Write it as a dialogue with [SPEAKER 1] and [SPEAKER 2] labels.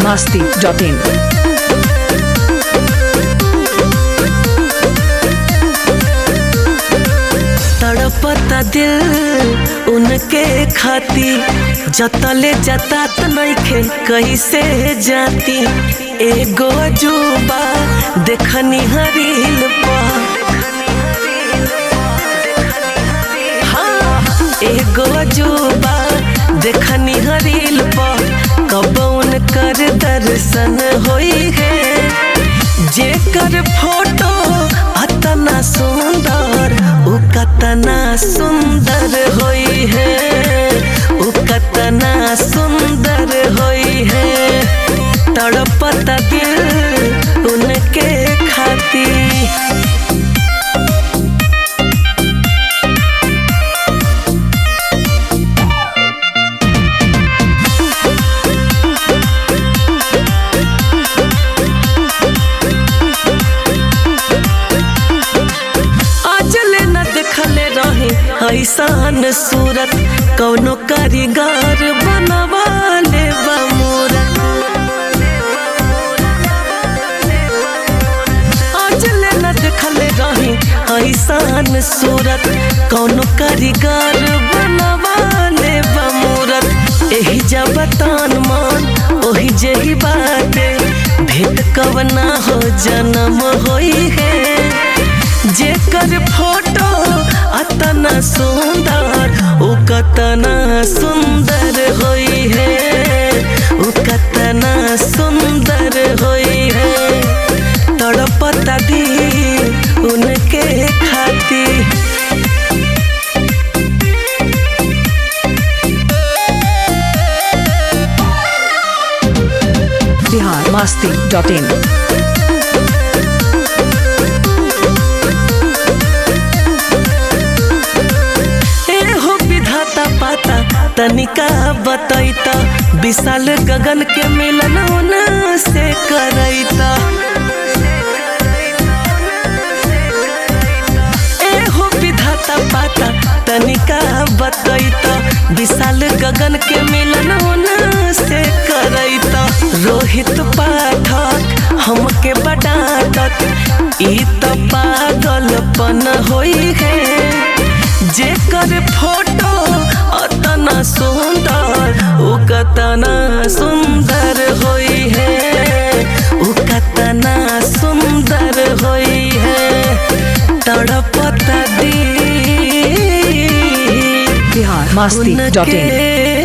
[SPEAKER 1] biharmasti.in।
[SPEAKER 2] तड़पता दिल उनके खातिर जतले जतात नइखे कैसे जाती। एगो अजूबा देखनी हरील पर, हाँ एगो अजूबा देखनी हरील पर, कब उनकर दर्शन होई है। जेकर फोटो अतना सुंदर उ कतना सुंदर होई है, उ कतना सुंदर होई है। तड़पता दिल उनके खातिर। ऐसान सूरत कौनो कारीगर बनवाले बा मूरत। आज ले न देखले रही ऐसान सूरत कौनो कारीगर बनवाले बा मूरत। एही जबतान मान ओही जेही बाटे, भेद कवना हो जन्म होई है। जेकर फोटो अतना सुंदर उ कतना सुंदर होई है, उ कतना सुंदर होई है। तड़पता दिल उनके खातिर।
[SPEAKER 1] biharmasti.in।
[SPEAKER 2] तनिका बतैता विशाल गगन के मिलन से करैता। एहो विधाता पाता तनिका बतैता विशाल गगन के मिलन से करैता। रोहित पाठक हमके बडाटत ई तो पागलपन होई है। जेकर फोटो अतना सुंदर उ कतना सुंदर होई है, उ कतना सुंदर होई है। तड़पता दिल
[SPEAKER 1] biharmasti.in।